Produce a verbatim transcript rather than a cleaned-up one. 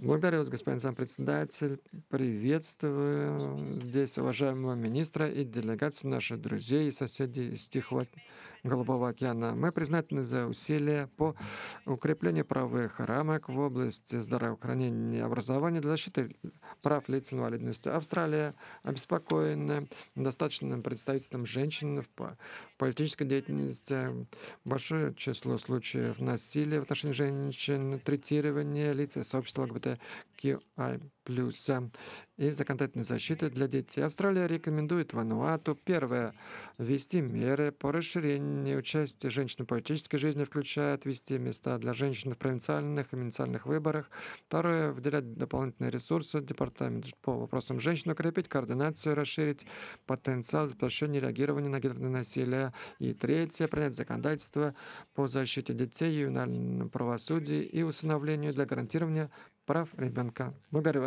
Благодарю вас, господин зампредседатель. Приветствую здесь уважаемого министра и делегацию наших друзей и соседей из Тихого Голубого океана. Мы признательны за усилия по укреплению правовых рамок в области здравоохранения и образования для защиты прав лиц с инвалидностью. Австралия обеспокоена недостаточным представительством женщин в по- политической деятельности, большое число случаев насилия в отношении женщин, третирования лиц из сообщества ЛГБТQI+, и законодательной защиты для детей. Австралия рекомендует Вануату, первое, ввести меры по расширению участия женщин в политической жизни, включая отвести места для женщин в провинциальных и муниципальных выборах. Второе, выделять дополнительные ресурсы департамент по вопросам женщин, укрепить координацию, расширить потенциал предотвращения и реагирования на гендерное насилие. И третье, принять законодательство по защите детей, ювенальному правосудию и усыновлению для гарантирования прав ребенка. Благодарю вас.